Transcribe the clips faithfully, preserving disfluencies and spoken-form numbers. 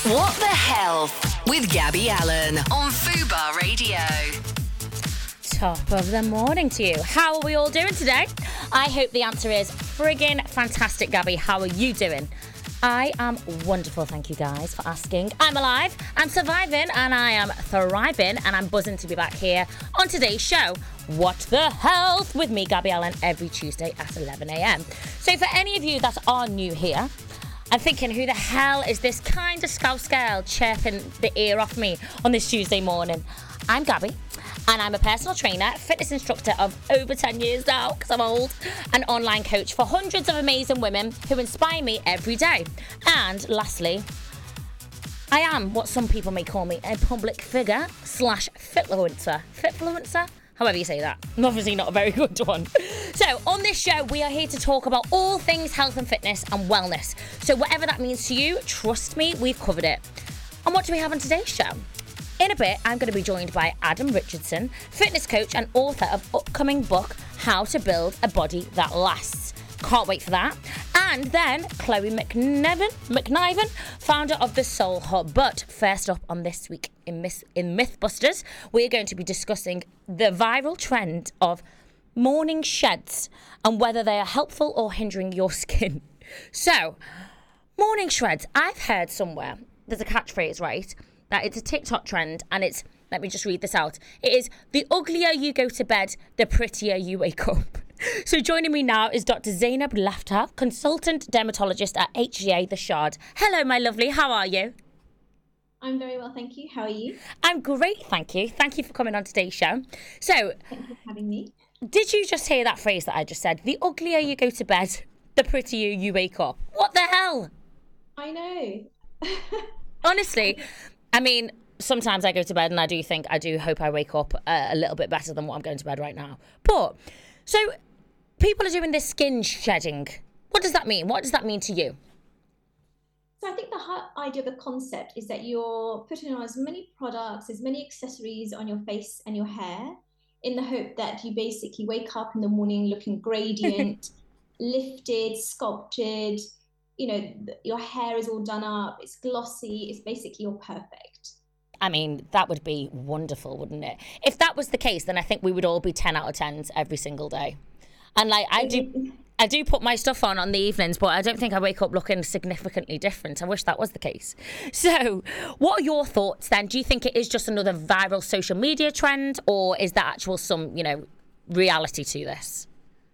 What the Health with Gabby Allen on Fubar Radio. Top of the morning to you. How are we all doing today? I hope the answer is friggin' fantastic, Gabby. How are you doing? I am wonderful, thank you guys for asking. I'm alive, I'm surviving, and I am thriving, and I'm buzzing to be back here on today's show, What the Health, with me, Gabby Allen, every Tuesday at eleven a.m. So for any of you that are new here, I'm thinking, who the hell is this kind of scouse girl chirping the ear off me on this Tuesday morning? I'm Gabby, and I'm a personal trainer, fitness instructor of over ten years now, because I'm old, an online coach for hundreds of amazing women who inspire me every day. And lastly, I am what some people may call me, a public figure slash fitfluencer. Fitfluencer? However you say that. Obviously not a very good one. So on this show, we are here to talk about all things health and fitness and wellness. So whatever that means to you, trust me, we've covered it. And what do we have on today's show? In a bit, I'm going to be joined by Adam Richardson, fitness coach and author of upcoming book, How to Build a Body That Lasts. Can't wait for that. And then Chloe McNevin, McNiven, founder of the Soul Hub. But first up on this week in, Myth, in Mythbusters, we're going to be discussing the viral trend of morning sheds and whether they are helpful or hindering your skin. So, morning shreds. I've heard somewhere, there's a catchphrase, right? That it's a TikTok trend, and it's, let me just read this out. It is, the uglier you go to bed, the prettier you wake up. So joining me now is Doctor Zainab Laftar, consultant dermatologist at H G A The Shard. Hello, my lovely. How are you? I'm very well, thank you. How are you? I'm great, thank you. Thank you for coming on today's show. So, thank you for having me. Did you just hear that phrase that I just said? The uglier you go to bed, the prettier you wake up. What the hell? I know. Honestly, I mean, sometimes I go to bed and I do think, I do hope I wake up uh, a little bit better than what I'm going to bed right now. But, so, people are doing this skin shedding. What does that mean? What does that mean to you? So I think the whole idea of the concept is that you're putting on as many products, as many accessories on your face and your hair in the hope that you basically wake up in the morning looking gradient, lifted, sculpted, you know, your hair is all done up, it's glossy, it's basically you're perfect. I mean, that would be wonderful, wouldn't it? If that was the case, then I think we would all be ten out of tens every single day. And like, I do, I do put my stuff on on the evenings, but I don't think I wake up looking significantly different. I wish that was the case. So what are your thoughts then? Do you think it is just another viral social media trend, or is there actual some, you know, reality to this?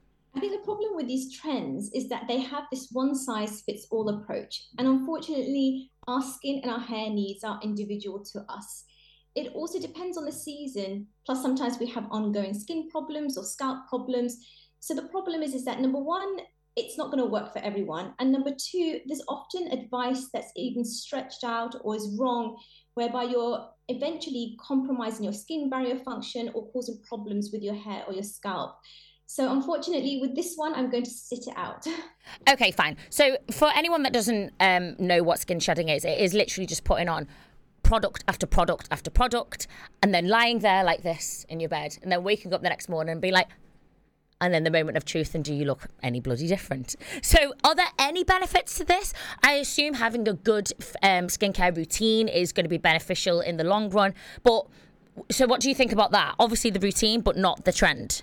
I think the problem with these trends is that they have this one-size-fits-all approach. And unfortunately, our skin and our hair needs are individual to us. It also depends on the season. Plus, sometimes we have ongoing skin problems or scalp problems. So the problem is, is that number one, it's not going to work for everyone. And number two, there's often advice that's even stretched out or is wrong, whereby you're eventually compromising your skin barrier function or causing problems with your hair or your scalp. So unfortunately, with this one, I'm going to sit it out. Okay, fine. So for anyone that doesn't um, know what skin shedding is, it is literally just putting on product after product after product and then lying there like this in your bed and then waking up the next morning and being like, and then the moment of truth, and do you look any bloody different? So are there any benefits to this? I assume having a good um, skincare routine is going to be beneficial in the long run. But so what do you think about that? Obviously the routine, but not the trend.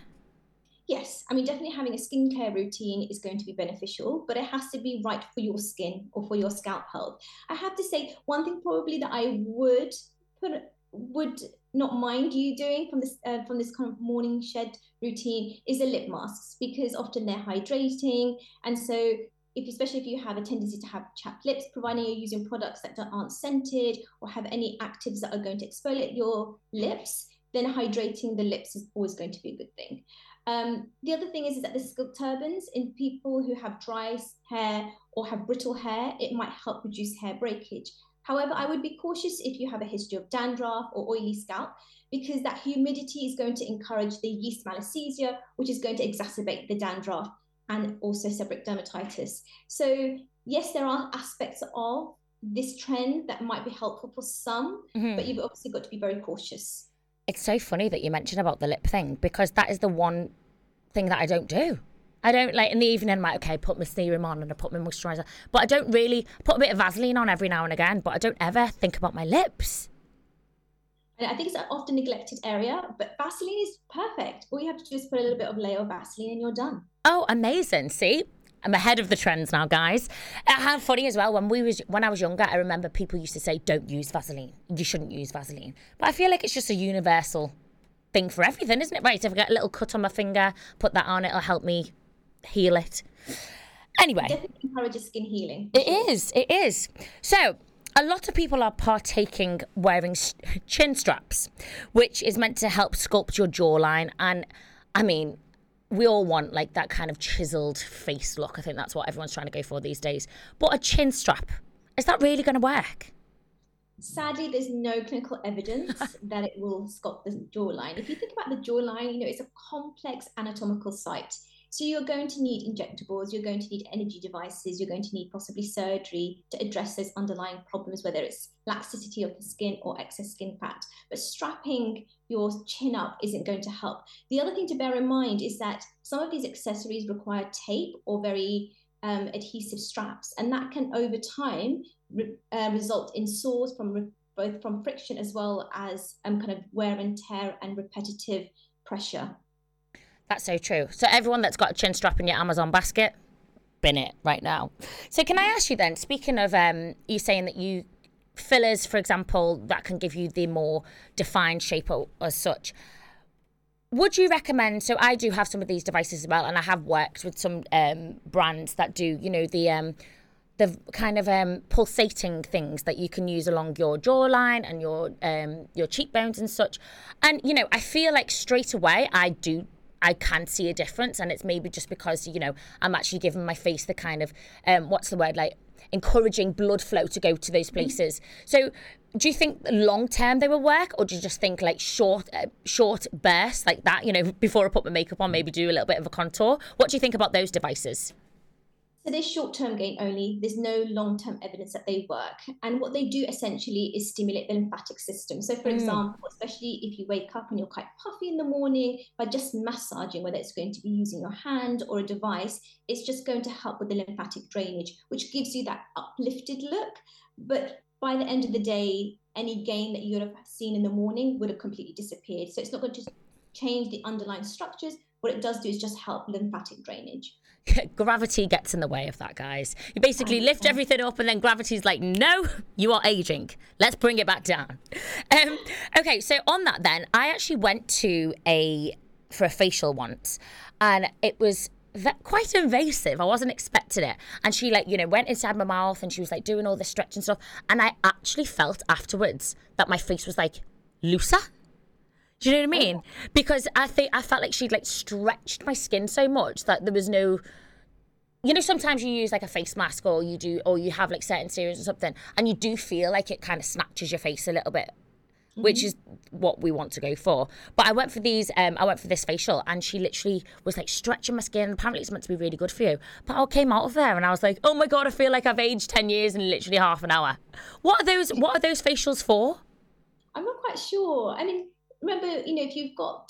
Yes, I mean, definitely having a skincare routine is going to be beneficial, but it has to be right for your skin or for your scalp health. I have to say, one thing probably that I would put would not mind you doing from this uh, from this kind of morning shed routine is the lip masks, because often they're hydrating, and so if especially if you have a tendency to have chapped lips, providing you're using products that aren't scented or have any actives that are going to exfoliate your lips, then hydrating the lips is always going to be a good thing. Um, the other thing is, is that the silk turbans in people who have dry hair or have brittle hair, it might help reduce hair breakage. However, I would be cautious if you have a history of dandruff or oily scalp, because that humidity is going to encourage the yeast malassezia, which is going to exacerbate the dandruff and also seborrheic dermatitis. So yes, there are aspects of this trend that might be helpful for some, mm-hmm. but you've obviously got to be very cautious. It's so funny that you mentioned about the lip thing, because that is the one thing that I don't do. I don't like in the evening, I'm like, okay, put my serum on and I put my moisturiser. But I don't really put a bit of Vaseline on every now and again, but I don't ever think about my lips. And I think it's an often neglected area, but Vaseline is perfect. All you have to do is put a little bit of layer of Vaseline and you're done. Oh, amazing. See? I'm ahead of the trends now, guys. Uh, how funny as well, when we was when I was younger, I remember people used to say, don't use Vaseline. You shouldn't use Vaseline. But I feel like it's just a universal thing for everything, isn't it? Right, so if I get a little cut on my finger, put that on, it'll help me heal it. Anyway. It definitely encourages skin healing. It is, it is. So, a lot of people are partaking wearing chin straps, which is meant to help sculpt your jawline. And, I mean... we all want like that kind of chiseled face look. I think that's what everyone's trying to go for these days. But a chin strap, is that really going to work? Sadly, there's no clinical evidence that it will sculpt the jawline. If you think about the jawline, you know, it's a complex anatomical site. So you're going to need injectables, you're going to need energy devices, you're going to need possibly surgery to address those underlying problems, whether it's laxity of the skin or excess skin fat. But strapping your chin up isn't going to help. The other thing to bear in mind is that some of these accessories require tape or very um, adhesive straps, and that can over time re uh, result in sores from re both from friction as well as um, kind of wear and tear and repetitive pressure. That's so true. So everyone that's got a chin strap in your Amazon basket, bin it right now. So can I ask you then, speaking of um, you saying that you, fillers, for example, that can give you the more defined shape or, as such, would you recommend, so I do have some of these devices as well, and I have worked with some um, brands that do, you know, the... Um, the kind of um, pulsating things that you can use along your jawline and your um, your cheekbones and such. And, you know, I feel like straight away I do I can see a difference, and it's maybe just because, you know, I'm actually giving my face the kind of, um, what's the word, like encouraging blood flow to go to those places. So do you think long term they will work, or do you just think like short uh, short bursts like that, you know, before I put my makeup on, maybe do a little bit of a contour? What do you think about those devices? So there's short-term gain only. There's no long-term evidence that they work. And what they do essentially is stimulate the lymphatic system. So for mm. example, especially if you wake up and you're quite puffy in the morning, by just massaging, whether it's going to be using your hand or a device, it's just going to help with the lymphatic drainage, which gives you that uplifted look. But by the end of the day, any gain that you would have seen in the morning would have completely disappeared. So it's not going to change the underlying structures. What it does do is just help lymphatic drainage. Gravity gets in the way of that, guys. You basically lift everything up and then gravity's like, no, you are aging. Let's bring it back down. Um, okay, so on that then, I actually went to a, for a facial once, and it was quite invasive. I wasn't expecting it. And she like, you know, went inside my mouth and she was like doing all this stretch and stuff. And I actually felt afterwards that my face was like looser. Do you know what I mean? Because I think I felt like she'd like stretched my skin so much that there was no, you know, sometimes you use like a face mask or you do, or you have like certain serums or something, and you do feel like it kind of snatches your face a little bit, mm-hmm. which is what we want to go for. But I went for these, um, I went for this facial, and she literally was like stretching my skin. Apparently it's meant to be really good for you. But I came out of there and I was like, oh my God, I feel like I've aged ten years in literally half an hour. What are those, what are those facials for? I'm not quite sure. I mean, remember, you know, if you've got,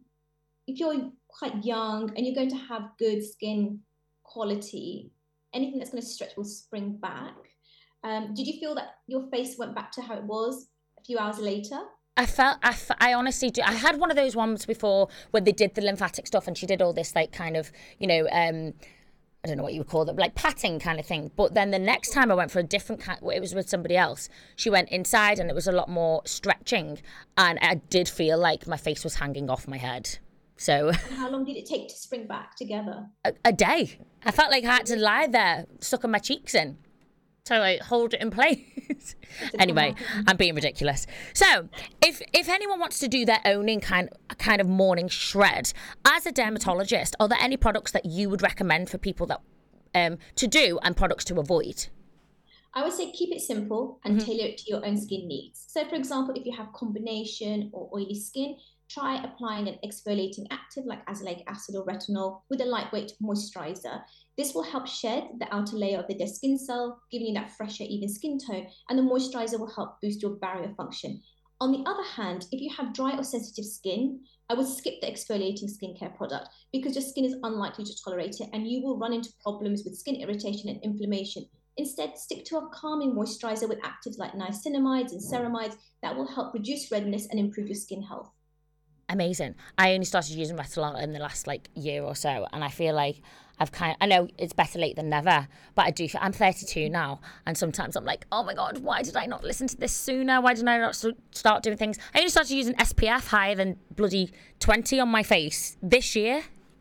if you're quite young and you're going to have good skin quality, anything that's going to stretch will spring back. Um, did you feel that your face went back to how it was a few hours later? I felt, I, I honestly do. I had one of those ones before when they did the lymphatic stuff and she did all this like kind of, you know, um, I don't know what you would call it, like patting kind of thing. But then the next time I went for a different kind, it was with somebody else. She went inside and it was a lot more stretching. And I did feel like my face was hanging off my head. So. And how long did it take to spring back together? A, a day. I felt like I had to lie there, sucking my cheeks in to like hold it in place. Anyway, I'm being ridiculous. So if if anyone wants to do their own in kind, kind of morning shred, as a dermatologist, are there any products that you would recommend for people that um, to do and products to avoid? I would say keep it simple and Mm-hmm. tailor it to your own skin needs. So for example, if you have combination or oily skin, try applying an exfoliating active like azelaic acid or retinol with a lightweight moisturizer. This will help shed the outer layer of the dead skin cell, giving you that fresher, even skin tone, and the moisturizer will help boost your barrier function. On the other hand, if you have dry or sensitive skin, I would skip the exfoliating skincare product because your skin is unlikely to tolerate it and you will run into problems with skin irritation and inflammation. Instead, stick to a calming moisturizer with actives like niacinamides and ceramides that will help reduce redness and improve your skin health. Amazing. I only started using Retinol in the last like year or so, and I feel like I've kind of, I know it's better late than never, but I do feel, I'm thirty-two now, and sometimes I'm like, oh my God, why did I not listen to this sooner? Why didn't I not start doing things? I only started using S P F higher than bloody twenty on my face this year.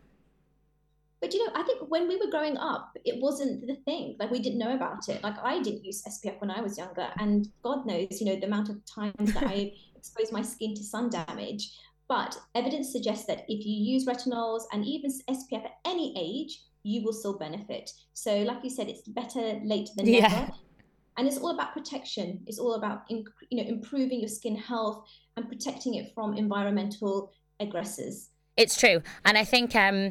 But, you know, I think when we were growing up, it wasn't the thing. Like, we didn't know about it. Like, I didn't use S P F when I was younger, and God knows, you know, the amount of times that I exposed my skin to sun damage. But evidence suggests that if you use retinols and even S P F at any age, you will still benefit. So like you said, it's better late than never. Yeah. And it's all about protection. It's all about, you know, improving your skin health and protecting it from environmental aggressors. It's true. And I think, um,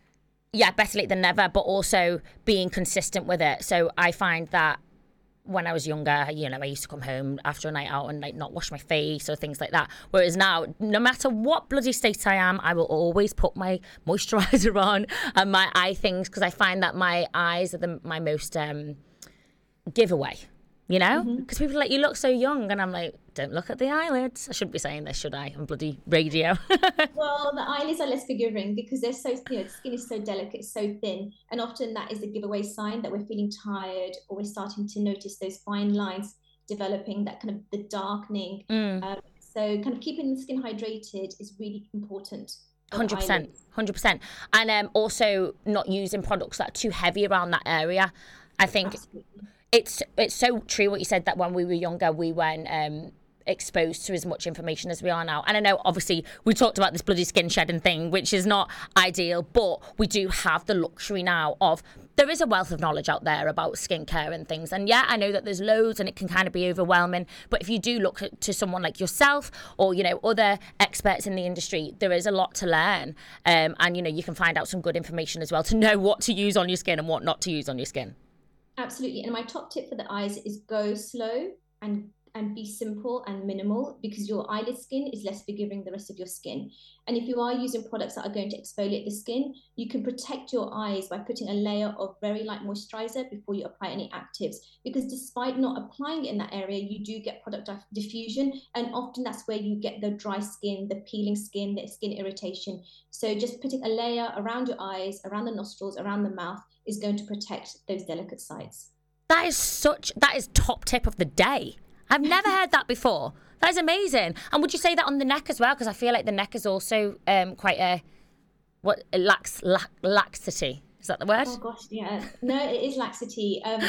yeah, better late than never, but also being consistent with it. So I find that when I was younger, you know, I used to come home after a night out and like not wash my face or things like that. Whereas now, no matter what bloody state I am, I will always put my moisturizer on and my eye things because I find that my eyes are the, my most um, giveaway, you know? Because mm-hmm. people are like, you look so young. And I'm like, don't look at the eyelids. I shouldn't be saying this, should I? On bloody radio. Well, the eyelids are less forgiving because they're so, you know, the skin is so delicate, so thin. And often that is a giveaway sign that we're feeling tired or we're starting to notice those fine lines developing, that kind of the darkening. Mm. Um, so kind of keeping the skin hydrated is really important. one hundred percent. one hundred percent. And um, also not using products that are too heavy around that area. I think Absolutely. it's it's so true what you said, that when we were younger, we weren't um, exposed to as much information as we are now. And I know obviously we talked about this bloody skin shedding thing, which is not ideal, but we do have the luxury now of, there is a wealth of knowledge out there about skincare and things. And yeah, I know that there's loads and it can kind of be overwhelming, but if you do look at, to someone like yourself or, you know, other experts in the industry, there is a lot to learn. Um, and, you know, you can find out some good information as well to know what to use on your skin and what not to use on your skin. Absolutely. And my top tip for the eyes is go slow and and be simple and minimal, because your eyelid skin is less forgiving than the rest of your skin. And if you are using products that are going to exfoliate the skin, you can protect your eyes by putting a layer of very light moisturizer before you apply any actives, because despite not applying it in that area, you do get product diffusion, and often that's where you get the dry skin, the peeling skin, the skin irritation. So just putting a layer around your eyes, around the nostrils, around the mouth is going to protect those delicate sites. That is such, that is top tip of the day. I've never heard that before. That is amazing. And would you say that on the neck as well? Because I feel like the neck is also um, quite a, what, lax, lax, laxity. Is that the word? Oh gosh, yeah. No, it is laxity. Um,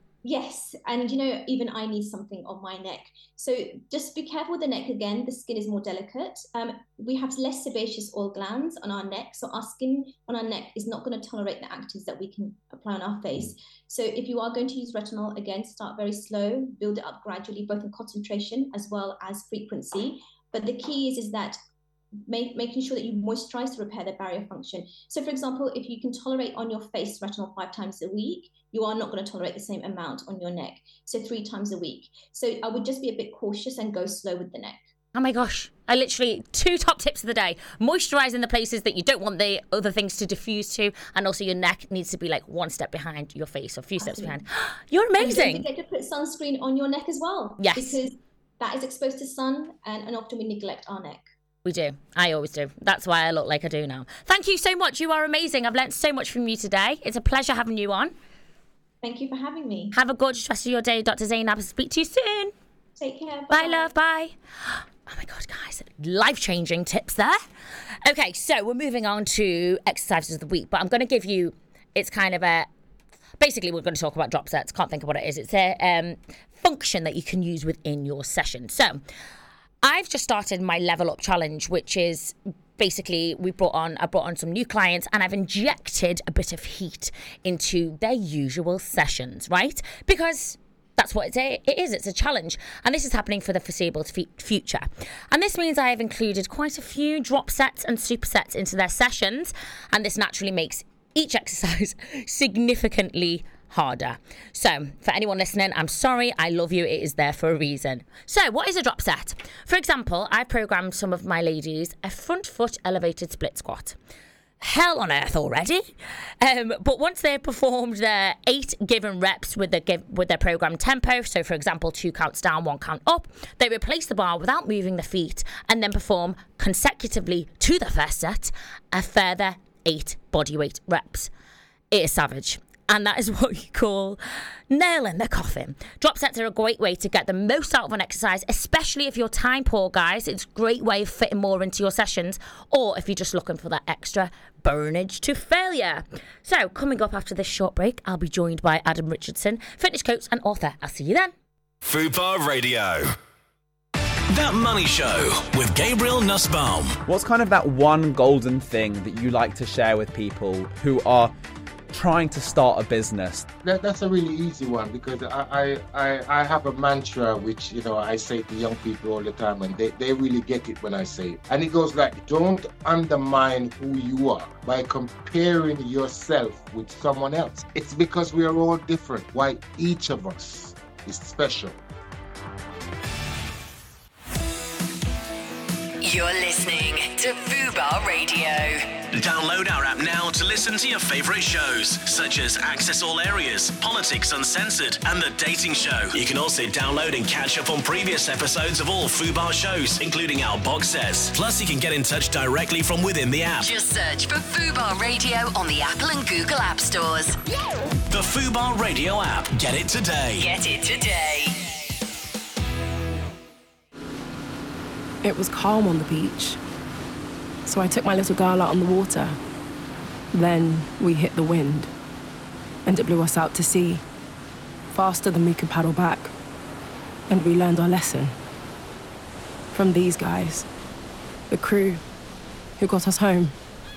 yes, and you know, even I need something on my neck. So just be careful with the neck again. The skin is more delicate. Um, we have less sebaceous oil glands on our neck. So our skin on our neck is not going to tolerate the actives that we can apply on our face. So if you are going to use retinol, again, start very slow, build it up gradually, both in concentration as well as frequency. But the key is, is that make, making sure that you moisturize to repair the barrier function. So for example, if you can tolerate on your face retinol five times a week, you are not going to tolerate the same amount on your neck. So three times a week. So I would just be a bit cautious and go slow with the neck. Oh my gosh. I literally, two top tips of the day. Moisturising the places that you don't want the other things to diffuse to. And also your neck needs to be like one step behind your face or a few Absolutely. steps behind. You're amazing. And don't forget to put sunscreen on your neck as well. Yes. Because that is exposed to sun, and, and often we neglect our neck. We do. I always do. That's why I look like I do now. Thank you so much. You are amazing. I've learnt so much from you today. It's a pleasure having you on. Thank you for having me. Have a gorgeous rest of your day, Doctor Zainab. I'll speak to you soon. Take care. Bye, Bye love. Bye. Oh my God, guys. Life-changing tips there. Okay, so we're moving on to exercises of the week, but I'm going to give you, it's kind of a, basically we're going to talk about drop sets. Can't think of what it is. It's a um, function that you can use within your session. So I've just started my Level Up Challenge, which is basically we brought on, I brought on some new clients and I've injected a bit of heat into their usual sessions, right? Because that's what it's a, it is. It's a challenge. And this is happening for the foreseeable f- future. And this means I have included quite a few drop sets and supersets into their sessions. And this naturally makes each exercise significantly harder. So for anyone listening, I'm sorry, I love you, it is there for a reason. So what is a drop set? For example, I programmed some of my ladies a front foot elevated split squat. Hell on earth already. Um, but once they performed their eight given reps with the give, with their programmed tempo, so for example, two counts down, one count up, they replace the bar without moving the feet and then perform consecutively to the first set a further eight bodyweight reps. It is savage. And that is what you call nailing the coffin. Drop sets are a great way to get the most out of an exercise, especially if you're time poor, guys. It's a great way of fitting more into your sessions, or if you're just looking for that extra burnage to failure. So, coming up after this short break, I'll be joined by Adam Richardson, fitness coach and author. I'll see you then. Fubar Radio. That Money Show with Gabriel Nussbaum. What's kind of that one golden thing that you like to share with people who are trying to start a business? That, that's a really easy one, because I, I, I have a mantra which, you know, I say to young people all the time, and they, they really get it when I say it. And it goes like, don't undermine who you are by comparing yourself with someone else. It's because we are all different, why each of us is special. You're listening to Fubar Radio. Download our app now to listen to your favourite shows, such as Access All Areas, Politics Uncensored, and The Dating Show. You can also download and catch up on previous episodes of all Fubar shows, including our box sets. Plus, you can get in touch directly from within the app. Just search for Fubar Radio on the Apple and Google App Stores. The Fubar Radio app. Get it today. Get it today. It was calm on the beach, so I took my little girl out on the water. Then we hit the wind, and it blew us out to sea, faster than we could paddle back. And we learned our lesson from these guys, the crew who got us home.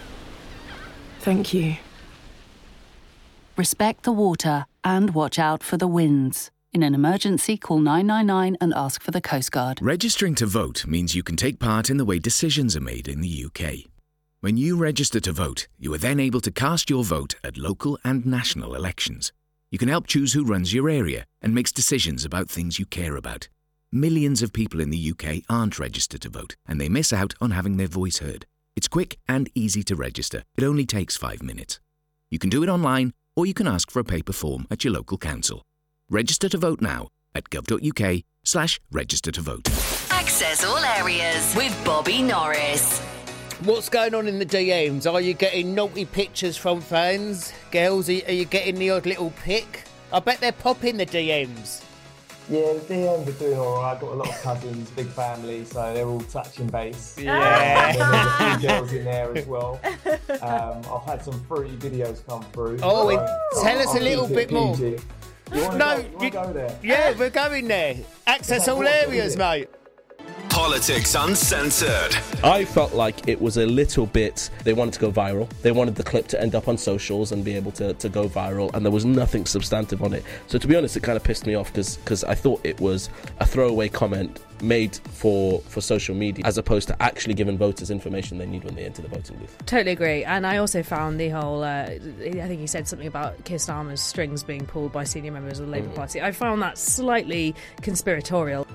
Thank you. Respect the water and watch out for the winds. In an emergency, call nine nine nine and ask for the Coast Guard. Registering to vote means you can take part in the way decisions are made in the U K. When you register to vote, you are then able to cast your vote at local and national elections. You can help choose who runs your area and makes decisions about things you care about. Millions of people in the U K aren't registered to vote, and they miss out on having their voice heard. It's quick and easy to register. It only takes five minutes. You can do it online, or you can ask for a paper form at your local council. Register to vote now at gov.uk slash register to vote. Access All Areas with Bobby Norris. What's going on in the D Ms? Are you getting naughty pictures from fans? Girls, are you getting the odd little pic? I bet they're popping the D Ms. Yeah, the D Ms are doing all right. I've got a lot of cousins, big family, so they're all touching base. Yeah. Um, there's a few girls in there as well. Um, I've had some fruity videos come through. Oh, so tell us I'll a little keep bit it more. P G. You want to No, go, you wanna you- go there? Yeah, we're going there. Access all areas, mate. Politics Uncensored. I felt like it was a little bit, they wanted to go viral. They wanted the clip to end up on socials and be able to, to go viral, and there was nothing substantive on it. So to be honest, it kind of pissed me off because because I thought it was a throwaway comment made for, for social media as opposed to actually giving voters information they need when they enter the voting booth. Totally agree. And I also found the whole, uh, I think he said something about Keir Starmer's strings being pulled by senior members of the Labour Mm. Party. I found that slightly conspiratorial.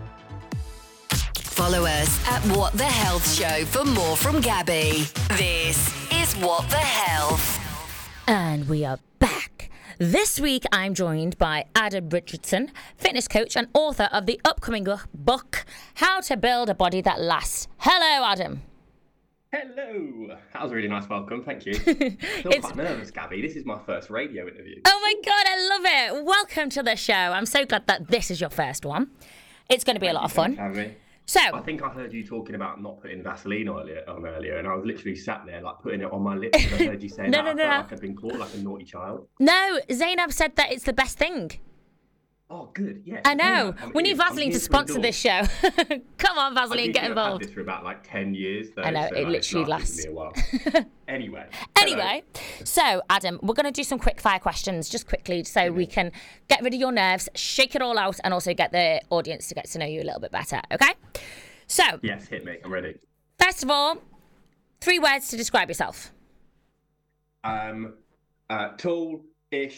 Follow us at What the Health Show for more from Gabby. This is What the Health. And we are back. This week, I'm joined by Adam Richardson, fitness coach and author of the upcoming book, How to Build a Body That Lasts. Hello, Adam. Hello. That was a really nice welcome. Thank you. I feel It's- quite nervous, Gabby. This is my first radio interview. Oh my God, I love it. Welcome to the show. I'm so glad that this is your first one. It's going to be a lot of fun. Thanks for having me. So, I think I heard you talking about not putting Vaseline on earlier, on earlier, and I was literally sat there like putting it on my lips. And I heard you say No, that. no, I no, felt no. like I'd been caught like a naughty child. no, Zainab said that it's the best thing. Oh, good. Yeah. I know. I'm We need here- I'm Vaseline here to for sponsor the this door. show. Come on, I Vaseline, think get I've had involved. this for about like ten years. Though, I know, so, it like, it's literally lasted lasts. me a while. Anyway. Anyway, so Adam, we're going to do some quick fire questions just quickly so we can get rid of your nerves, shake it all out, and also get the audience to get to know you a little bit better, okay? So, Yes, hit me. I'm ready. first of all, three words to describe yourself. Um, uh, tall-ish,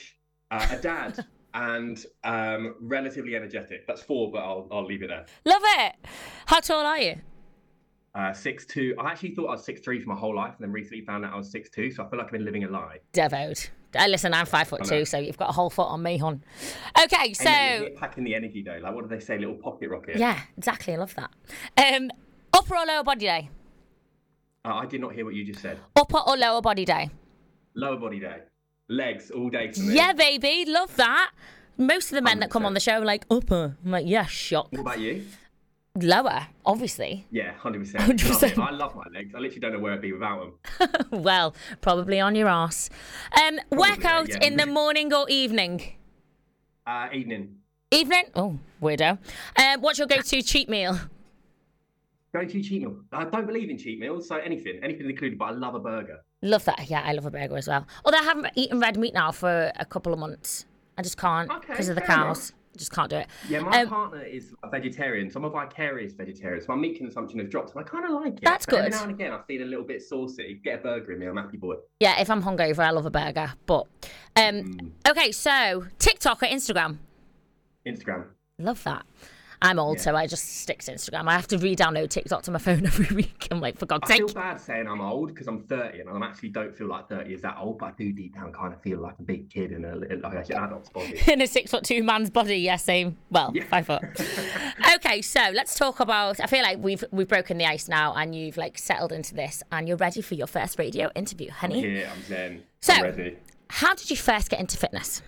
Uh, a dad and um, relatively energetic. That's four, but I'll I'll leave it there. Love it. How tall are you? Uh, six two. I actually thought I was six three for my whole life, and then recently found out I was six two. So I feel like I've been living a lie. Devoed. Uh, listen, I'm five foot two, so you've got a whole foot on me, hon. Okay, so And then you're packing the energy though. Like, what do they say? Little pocket rocket. yeah, exactly. I love that. Um, upper or lower body day? Uh, I did not hear what you just said. Upper or lower body day? Lower body day. Legs all day for me. Yeah, baby, love that. Most of the men that come on the show are like upper. I'm like, yeah, shock. What about you? Lower, obviously. Yeah, one hundred percent. one hundred percent. I love my legs. I literally don't know where I'd be without them. Well, probably on your ass. Um, workout yeah. in the morning or evening? Uh, evening. Evening? Oh, weirdo. Um, what's your go-to cheat meal? Go-to cheat meal. I don't believe in cheat meals, so anything, anything included, but I love a burger. Love that. Yeah, I love a burger as well. Although I haven't eaten red meat now for a couple of months. I just can't because Okay, of the fair cows. enough. Just can't do it. Yeah, my Um, partner is a vegetarian, so I'm a vicarious vegetarian. So my meat consumption has dropped, and I kind of like it. That's But Every good. now and again, I feel a little bit saucy. Get a burger in me, I'm a happy boy. Yeah, if I'm hungover, I love a burger. But um, okay, so TikTok or Instagram? Instagram. Love that. I'm old, so I just stick to Instagram. I have to re-download TikTok to my phone every week. I'm like, for God's I sake. feel bad saying I'm old because I'm thirty, and I actually don't feel like thirty is that old, but I do deep down kind of feel like a big kid in a little, like an adult's body. In a six foot two man's body, yeah, same. Well, five foot. Okay, so let's talk about. I feel like we've we've broken the ice now, and you've like settled into this, and you're ready for your first radio interview, honey. Yeah, I'm zen. So, I'm ready. How did you first get into fitness?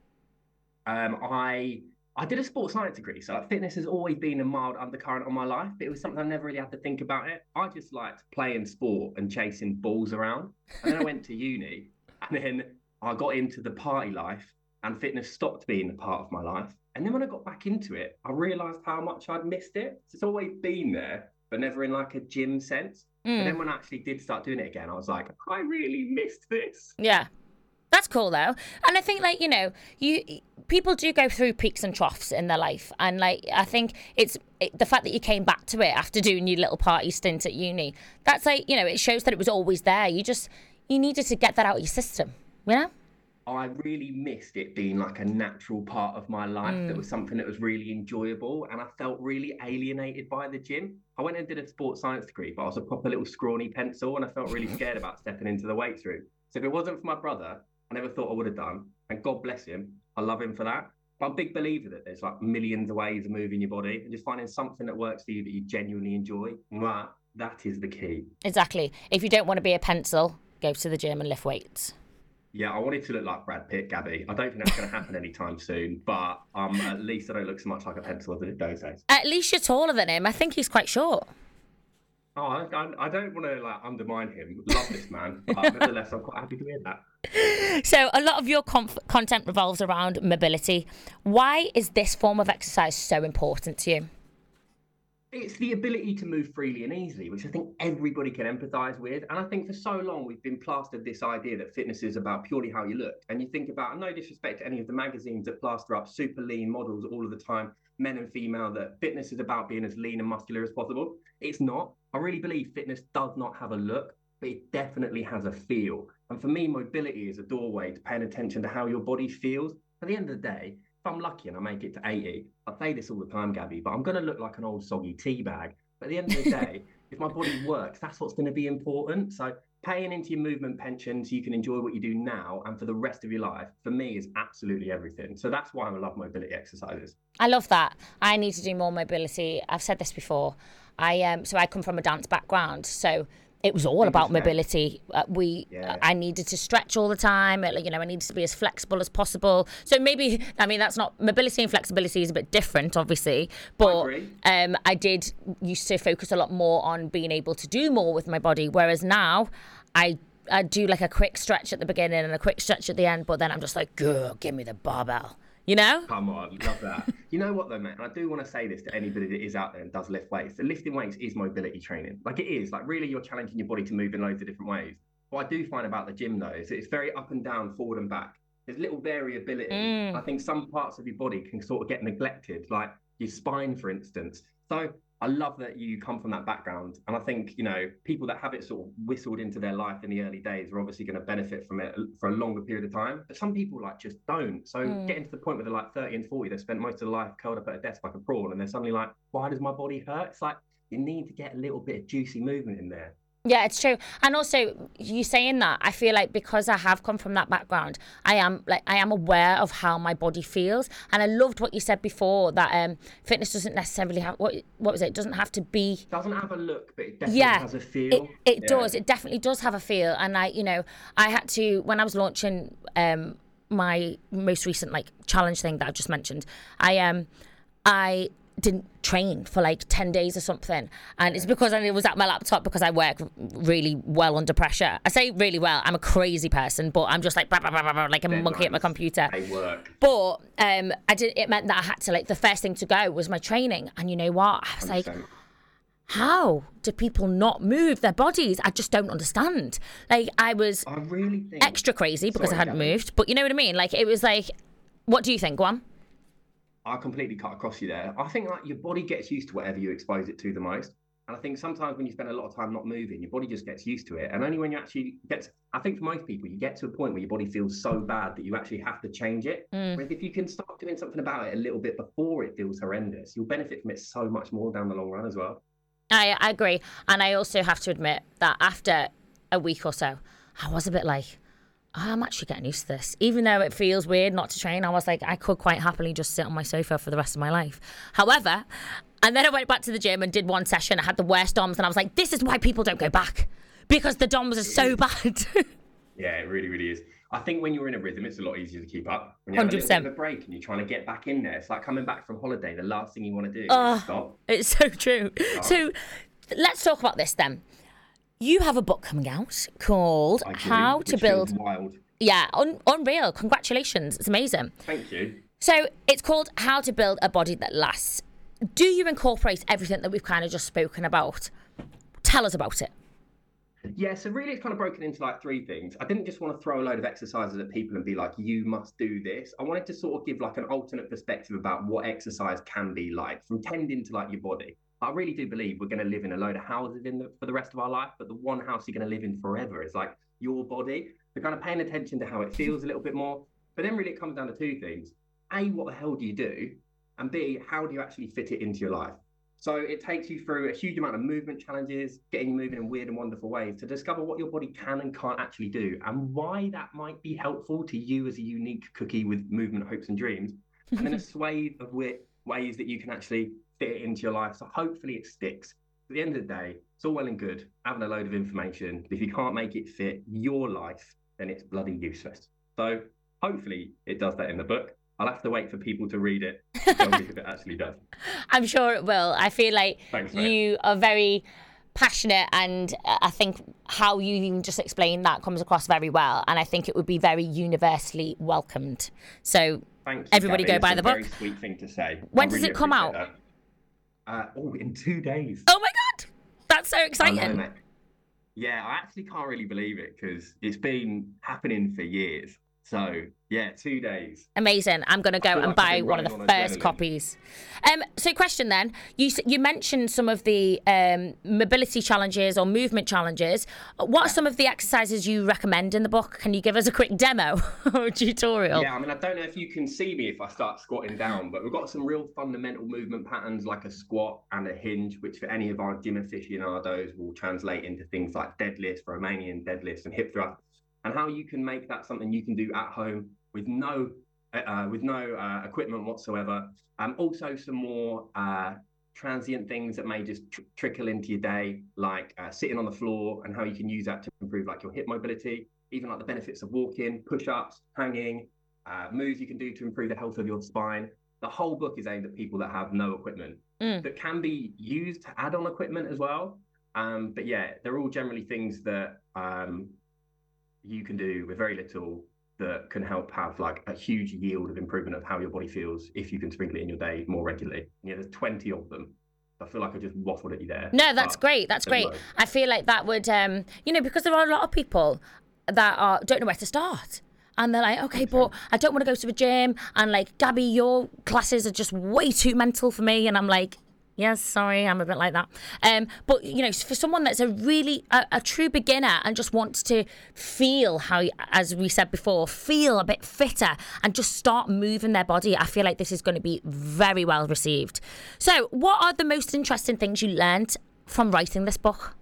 Um, I I did a sports science degree, so like, fitness has always been a mild undercurrent of my life. But it was something I never really had to think about it. I just liked playing sport and chasing balls around. And then I went to uni, and then I got into the party life, and fitness stopped being a part of my life. And then when I got back into it, I realised how much I'd missed it. It's always been there, but never in like a gym sense. Mm. And then when I actually did start doing it again, I was like, I really missed this. Yeah. That's cool though. And I think like, you know, you people do go through peaks and troughs in their life. And like, I think it's it, the fact that you came back to it after doing your little party stint at uni. That's like, you know, it shows that it was always there. You just, you needed to get that out of your system, you know? I really missed it being like a natural part of my life. Mm. That was something that was really enjoyable, and I felt really alienated by the gym. I went and did a sports science degree, but I was a proper little scrawny pencil, and I felt really scared about stepping into the weights room. So if it wasn't for my brother, I never thought I would have done, and God bless him, I love him for that. But I'm a big believer that there's like millions of ways of moving your body, and just finding something that works for you that you genuinely enjoy. Mwah, that is the key. Exactly. If you don't want to be a pencil, go to the gym and lift weights. Yeah, I wanted to look like Brad Pitt, Gabby. I don't think that's going to happen anytime soon, but um, at least I don't look so much like a pencil as I did those days. At least you're taller than him. I think he's quite short. Oh, I, I, I don't want to like undermine him. Love this man, but nevertheless, I'm quite happy to hear that. So a lot of your conf- content revolves around mobility. Why is this form of exercise so important to you? It's the ability to move freely and easily, which I think everybody can empathise with. And I think for so long we've been plastered this idea that fitness is about purely how you look. And you think about, no disrespect to any of the magazines that plaster up super lean models all of the time, men and female, that fitness is about being as lean and muscular as possible. It's not. I really believe fitness does not have a look, but it definitely has a feel. And for me, mobility is a doorway to paying attention to how your body feels. At the end of the day, if I'm lucky and I make it to eighty, I say this all the time, Gabby, but I'm going to look like an old soggy tea bag. But at the end of the day, if my body works, that's what's going to be important. So paying into your movement pension so you can enjoy what you do now and for the rest of your life, for me, is absolutely everything. So that's why I love mobility exercises. I love that. I need to do more mobility. I've said this before. I um so I come from a dance background, so it was all about mobility. Uh, we, Yeah. I needed to stretch all the time. It, you know, I needed to be as flexible as possible. So maybe, I mean, that's not, mobility and flexibility is a bit different, obviously. But agree. um, I did used to focus a lot more on being able to do more with my body. Whereas now, I I do like a quick stretch at the beginning and a quick stretch at the end. But then I'm just like, girl, give me the barbell. You know? Come on, love that. You know what though, mate? And I do want to say this to anybody that is out there and does lift weights. The lifting weights is mobility training. Like it is. Like really, you're challenging your body to move in loads of different ways. What I do find about the gym though is it's very up and down, forward and back. There's little variability. Mm. I think some parts of your body can sort of get neglected, like your spine, for instance. So I love that you come from that background. And I think, you know, people that have it sort of whistled into their life in the early days are obviously going to benefit from it for a longer period of time. But some people like just don't. So Mm. getting to the point where they're like thirty and forty, they've spent most of their life curled up at a desk like a prawn. And they're suddenly like, why does my body hurt? It's like, you need to get a little bit of juicy movement in there. Yeah, it's true. And also, you saying that, I feel like because I have come from that background, I am like I am aware of how my body feels. And I loved what you said before, that um, fitness doesn't necessarily have, what what was it? It doesn't have to be... Doesn't have a look, but it definitely yeah, has a feel. It, it Yeah. does. It definitely does have a feel. And I, you know, I had to, when I was launching um, my most recent like challenge thing that I just mentioned, I um, I... didn't train for like ten days or something, and it's because I was at my laptop because I work really well under pressure. I say really well, I'm a crazy person, but I'm just like blah, blah, blah, blah, blah, like a Deadlines. monkey at my computer. They work. But um I did it meant that I had to, like, the first thing to go was my training. And you know what, I was like, how do people not move their bodies? I just don't understand. Like, I was I really think... extra crazy because Sorry, I hadn't Gabby. moved, but you know what I mean? Like, it was like, what do you think? Go on. I completely cut across you there. I think like your body gets used to whatever you expose it to the most. And I think sometimes when you spend a lot of time not moving, your body just gets used to it. And only when you actually get to, I think for most people, you get to a point where your body feels so bad that you actually have to change it. Mm. Whereas if you can start doing something about it a little bit before it feels horrendous, you'll benefit from it so much more down the long run as well. I, I agree. And I also have to admit that after a week or so, I was a bit like, oh, I'm actually getting used to this. Even though it feels weird not to train, I was like, I could quite happily just sit on my sofa for the rest of my life. However, and then I went back to the gym and did one session. I had the worst D O Ms, and I was like, this is why people don't go back. Because the D O Ms are so bad. Yeah, it really, really is. I think when you're in a rhythm, it's a lot easier to keep up. When you have one hundred a percent. little bit of a break and you're trying to get back in there, it's like coming back from holiday. The last thing you want to do Oh, is stop. It's so true. Stop. So let's talk about this then. You have a book coming out called I do, How to which Build... feels wild. Yeah, un- unreal. Congratulations. It's amazing. Thank you. So it's called How to Build a Body That Lasts. Do you incorporate everything that we've kind of just spoken about? Tell us about it. Yeah, so really it's kind of broken into like three things. I didn't just want to throw a load of exercises at people and be like, you must do this. I wanted to sort of give like an alternate perspective about what exercise can be like, from tending to like your body. I really do believe we're going to live in a load of houses in the, for the rest of our life, but the one house you're going to live in forever is like your body. So kind of paying attention to how it feels a little bit more. But then really it comes down to two things. A, what the hell do you do? And B, how do you actually fit it into your life? So it takes you through a huge amount of movement challenges, getting you moving in weird and wonderful ways to discover what your body can and can't actually do, and why that might be helpful to you as a unique cookie with movement, hopes and dreams. And then a swathe of wi- ways that you can actually fit it into your life. So hopefully it sticks. At the end of the day, it's all well and good having a load of information, but if you can't make it fit your life, then it's bloody useless. So hopefully it does that in the book. I'll have to wait for people to read it to tell me if it actually does. I'm sure it will. I feel like Thanks, mate. you are very passionate, and I think how you even just explained that comes across very well. And I think it would be very universally welcomed. So Thank you, everybody Gabby. go buy It's the a book. Very sweet thing to say. When I does really it come appreciate out? that. Uh, oh, in two days. Oh my God. That's so I know, exciting. mate. Yeah, I actually can't really believe it because it's been happening for years. So yeah, two days. Amazing. I'm going to I go feel and like I've buy been one of the running first on adrenaline. copies. Um, so question then, you s- you mentioned some of the um, mobility challenges or movement challenges. What are some of the exercises you recommend in the book? Can you give us a quick demo or tutorial? Yeah, I mean, I don't know if you can see me if I start squatting down, but we've got some real fundamental movement patterns like a squat and a hinge, which for any of our gym aficionados will translate into things like deadlifts, Romanian deadlifts, and hip thrusts, and how you can make that something you can do at home with no uh, with no uh, equipment whatsoever. Um, also, some more uh, transient things that may just tr- trickle into your day, like uh, sitting on the floor and how you can use that to improve like your hip mobility, even like the benefits of walking, push-ups, hanging, uh, moves you can do to improve the health of your spine. The whole book is aimed at people that have no equipment, Mm. that can be used to add on equipment as well. Um, but yeah, they're all generally things that um, you can do with very little that can help have like a huge yield of improvement of how your body feels if you can sprinkle it in your day more regularly. Yeah, there's twenty of them. I feel like I just waffled at you there. No, that's but great. That's there's great. loads. I feel like that would, um, you know, because there are a lot of people that are don't know where to start. And they're like, okay, but I don't want to go to the gym. And like, Gabby, your classes are just way too mental for me. And I'm like, Yes, sorry, I'm a bit like that. Um, but, you know, for someone that's a really, a, a true beginner and just wants to feel how, as we said before, feel a bit fitter and just start moving their body, I feel like this is going to be very well received. So what are the most interesting things you learned from writing this book?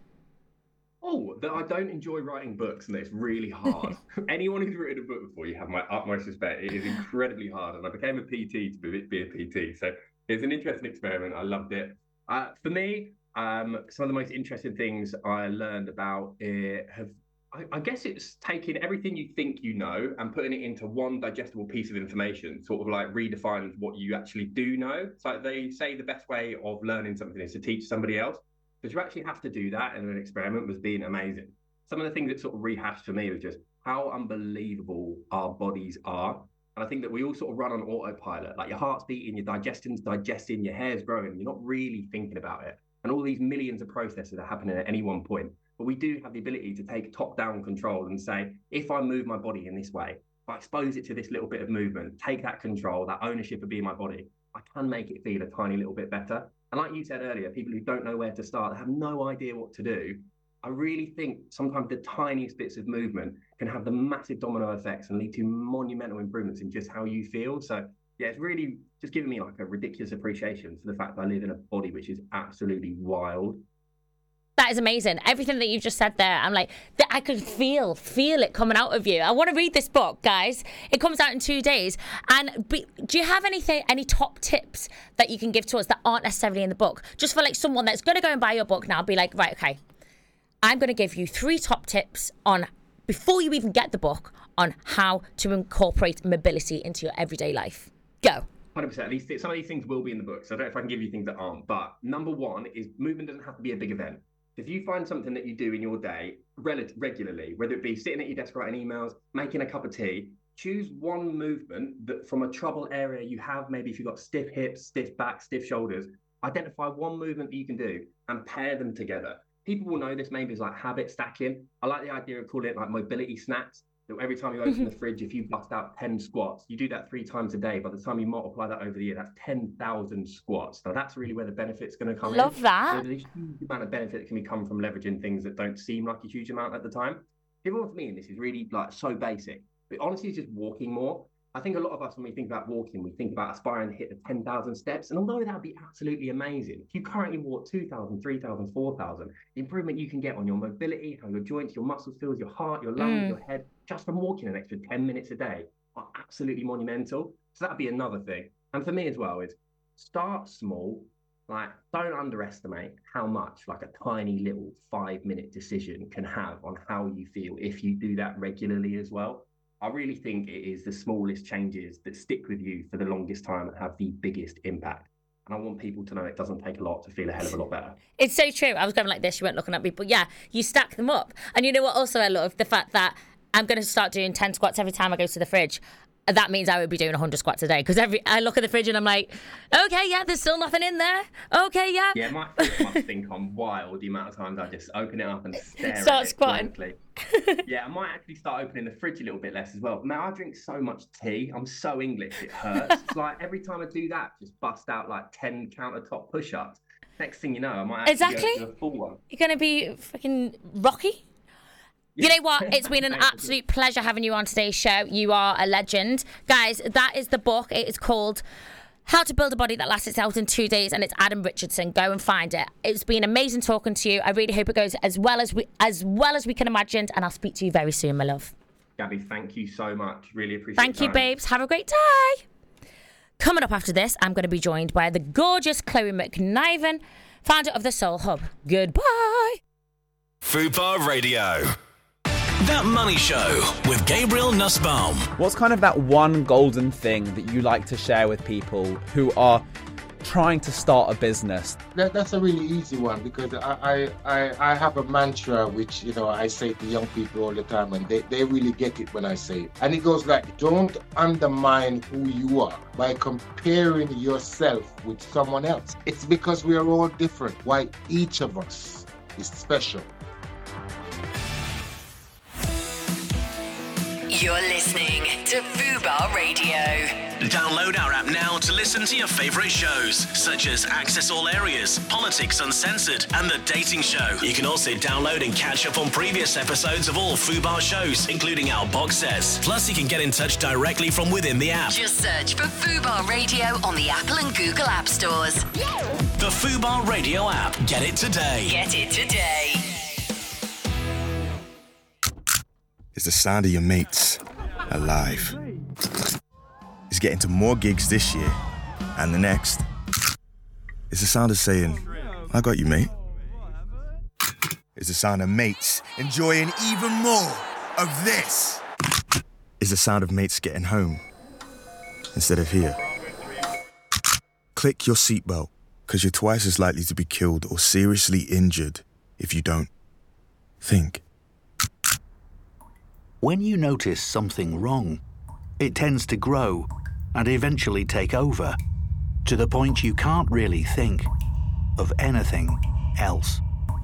Oh, that I don't enjoy writing books and it's really hard. Anyone who's written a book before, you have my utmost respect. It is incredibly hard. And I became a P T to be, be a P T. So it's an interesting experiment. I loved it. Uh, for me, um, some of the most interesting things I learned about it have, I, I guess it's taking everything you think you know and putting it into one digestible piece of information, sort of like redefines what you actually do know. It's like they say the best way of learning something is to teach somebody else. Because you actually have to do that in an experiment was being amazing. Some of the things that sort of rehashed for me was just how unbelievable our bodies are. And I think that we all sort of run on autopilot, like your heart's beating, your digestion's digesting, your hair's growing, you're not really thinking about it. And all these millions of processes are happening at any one point. But we do have the ability to take top-down control and say, if I move my body in this way, if I expose it to this little bit of movement, take that control, that ownership of being my body, I can make it feel a tiny little bit better. And like you said earlier, people who don't know where to start, have no idea what to do. I really think sometimes the tiniest bits of movement can have the massive domino effects and lead to monumental improvements in just how you feel. So yeah, it's really just giving me like a ridiculous appreciation for the fact that I live in a body which is absolutely wild. That is amazing. Everything that you've just said there, I'm like, I could feel, feel it coming out of you. I want to read this book, guys. It comes out in two days. And be, do you have anything, any top tips that you can give to us that aren't necessarily in the book? Just for like someone that's going to go and buy your book now, be like, right, okay, I'm going to give you three top tips on, before you even get the book, on how to incorporate mobility into your everyday life. Go. one hundred percent. At least some of these things will be in the book. So I don't know if I can give you things that aren't. But number one is movement doesn't have to be a big event. If you find something that you do in your day rel- regularly, whether it be sitting at your desk writing emails, making a cup of tea, choose one movement that from a trouble area you have, maybe if you've got stiff hips, stiff back, stiff shoulders, identify one movement that you can do and pair them together. People will know this maybe as like habit stacking. I like the idea of calling it like mobility snacks. So every time you open the fridge, if you bust out ten squats, you do that three times a day. By the time you multiply that over the year, that's ten thousand squats. Now that's really where the benefit's going to come Love in. Love that. So there's a huge amount of benefit that can be come from leveraging things that don't seem like a huge amount at the time. People for me, and this is really like so basic, but honestly, it's just walking more. I think a lot of us, when we think about walking, we think about aspiring to hit the ten thousand steps. And although that would be absolutely amazing, if you currently walk two thousand, three thousand, four thousand, the improvement you can get on your mobility, how your joints, your muscles feel, your heart, your lungs, mm. your head, just from walking an extra ten minutes a day are absolutely monumental. So that'd be another thing. And for me as well is start small. Like, don't underestimate how much like a tiny little five minute decision can have on how you feel if you do that regularly as well. I really think it is the smallest changes that stick with you for the longest time and have the biggest impact. And I want people to know it doesn't take a lot to feel a hell of a lot better. It's so true. I was going like this, you weren't looking at me, but yeah, you stack them up. And you know what also I love? The fact that I'm going to start doing ten squats every time I go to the fridge. That means I would be doing one hundred squats a day, because every I look at the fridge and I'm like, okay, yeah, there's still nothing in there. Okay, yeah. Yeah, my fridge must think I'm wild the amount of times I just open it up and stare start at it squatting. blankly. Yeah, I might actually start opening the fridge a little bit less as well. Man, I drink so much tea. I'm so English, it hurts. It's like every time I do that, just bust out like ten countertop push-ups. Next thing you know, I might actually exactly. go to a full one. You're going to be freaking Rocky? You know what? It's been an absolute pleasure having you on today's show. You are a legend. Guys, that is the book. It is called How to Build a Body That Lasts Itself in Two Days, and it's Adam Richardson. Go and find it. It's been amazing talking to you. I really hope it goes as well as we as well as we can imagine, and I'll speak to you very soon, my love. Gabby, thank you so much. Really appreciate it. Thank you, babes. Have a great day. Coming up after this, I'm going to be joined by the gorgeous Chloe McNiven, founder of the Soul Hub. Goodbye. Fubar Radio. That Money Show with Gabriel Nussbaum. What's kind of that one golden thing that you like to share with people who are trying to start a business? That, that's a really easy one, because I, I, I have a mantra which, you know, I say to young people all the time, and they, they really get it when I say it. And it goes like, don't undermine who you are by comparing yourself with someone else. It's because we are all different, why each of us is special. You're listening to Fubar Radio. download our app now to listen to your favourite shows, such as Access All Areas, Politics Uncensored, and The Dating Show. You can also download and catch up on previous episodes of all Fubar shows, including our box sets. Plus, you can get in touch directly from within the app. Just search for Fubar Radio on the Apple and Google App Stores. The Fubar Radio app. Get it today. Get it today. It's the sound of your mates alive. It's getting to more gigs this year and the next. It's the sound of saying, I got you, mate. It's the sound of mates enjoying even more of this. It's the sound of mates getting home instead of here. Click your seatbelt, because you're twice as likely to be killed or seriously injured if you don't. Think. When you notice something wrong, it tends to grow and eventually take over, to the point you can't really think of anything else.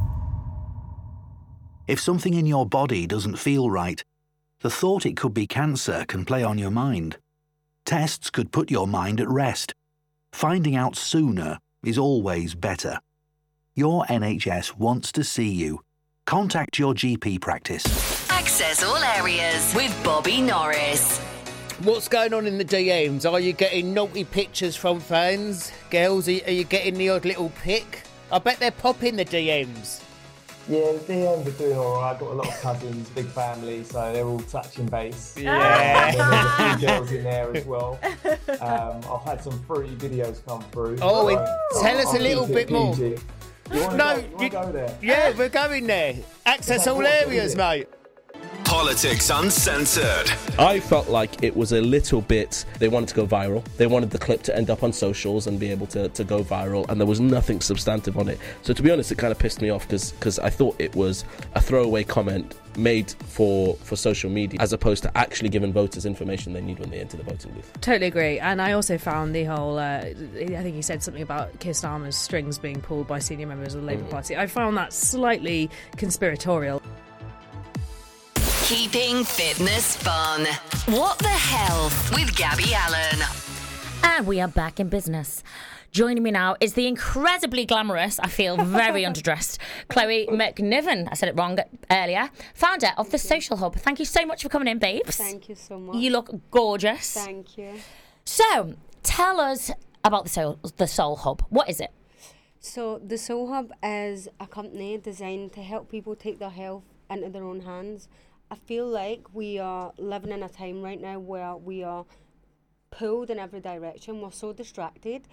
If something in your body doesn't feel right, the thought it could be cancer can play on your mind. Tests could put your mind at rest. Finding out sooner is always better. Your N H S wants to see you. Contact your G P practice. Access All Areas with Bobby Norris. What's going on in the D Ms? Are you getting naughty pictures from fans? Girls, are you, are you getting the odd little pic? I bet they're popping the D Ms. Yeah, the D Ms are doing all right. I've got a lot of cousins, big family, so they're all touching base. Yeah. Um, there's a few girls in there as well. Um, I've had some fruity videos come through. Oh, so tell us I'll a little keep it bit more. P G. You wanna No, go, you wanna you- go there? Yeah, we're going there. Access all areas, mate. Politics Uncensored. I felt like it was a little bit, they wanted to go viral. They wanted the clip to end up on socials and be able to, to go viral, and there was nothing substantive on it. So to be honest, it kind of pissed me off because I thought it was a throwaway comment made for, for social media as opposed to actually giving voters information they need when they enter the voting booth. Totally agree. And I also found the whole, uh, I think he said something about Keir Starmer's strings being pulled by senior members of the Labour Mm. Party. I found that slightly conspiratorial. Keeping fitness fun. What the Health with Gabby Allen. And we are back in business. Joining me now is the incredibly glamorous, I feel very underdressed, Chloe McNiven. I said it wrong earlier. Founder of The Social Hub. Thank you so much for coming in, babes. Thank you so much. You look gorgeous. Thank you. So, tell us about the Soul, the Soul Hub. What is it? So, The Soul Hub is a company designed to help people take their health into their own hands. I feel like we are living in a time right now where we are pulled in every direction. We're so distracted.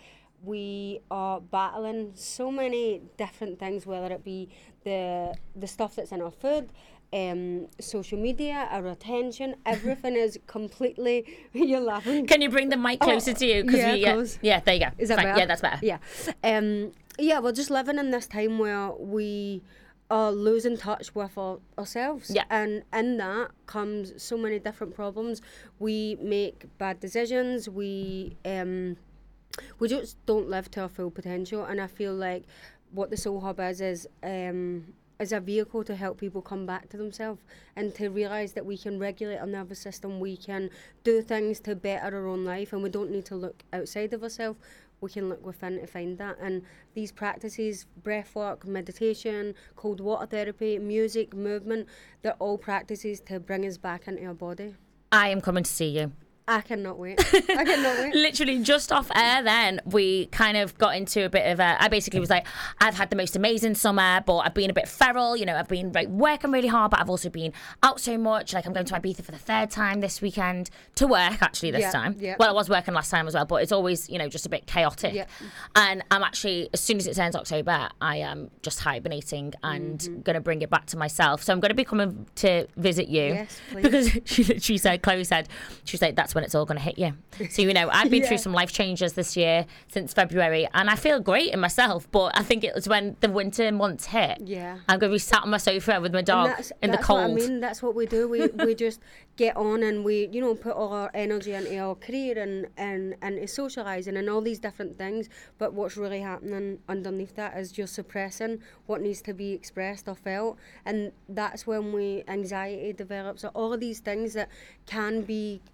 We are battling so many different things, whether it be the the stuff that's in our food, um, social media, our attention, everything is completely. You're laughing. Can you bring the mic closer to you? 'Cause Yeah, we, yeah, close. yeah, there you go. Is that Fine. better? Yeah, that's better. Yeah. Um, yeah, we're just living in this time where we are losing touch with our, ourselves. Yeah. And in that comes so many different problems. We make bad decisions. We um, we just don't live to our full potential. And I feel like what the Soul Hub is is um, is a vehicle to help people come back to themselves and to realise that we can regulate our nervous system. We can do things to better our own life, and we don't need to look outside of ourselves. We can look within to find that. And these practices, breath work, meditation, cold water therapy, music, movement, they're all practices to bring us back into our body. I am coming to see you. I cannot wait. I cannot wait. Literally just off air then, we kind of got into a bit of a, I basically was like, I've had the most amazing summer, but I've been a bit feral, you know, I've been like working really hard, but I've also been out so much. Like I'm going to Ibiza for the third time this weekend to work actually this Yeah, time. yeah. Well, I was working last time as well, but it's always, you know, just a bit chaotic. Yeah. And I'm actually, as soon as it turns October, I am just hibernating and Mhm. going to bring it back to myself. So I'm going to be coming to visit you. Yes, please. Because she literally said, Chloe said, she was like, that's when it's all going to hit you. So, you know, I've been Yeah. through some life changes this year since February, and I feel great in myself, but I think it was when the winter months hit. Yeah. I'm going to be sat on my sofa with my dog And that's, in that's the cold. What I mean, that's what we do. We we just get on and we, you know, put all our energy into our career and and and socialising and all these different things. But what's really happening underneath that is you're suppressing what needs to be expressed or felt, and that's when we anxiety develops. Or all of these things that can be, I don't even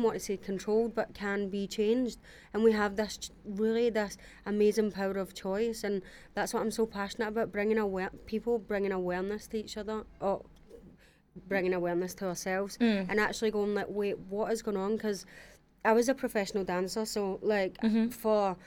want to say controlled, but can be changed. And we have this really this amazing power of choice, and that's what I'm so passionate about, bringing aware people, bringing awareness to each other, or bringing awareness to ourselves, Mm. and actually going like, wait, what is going on? Because I was a professional dancer, so like mm-hmm. for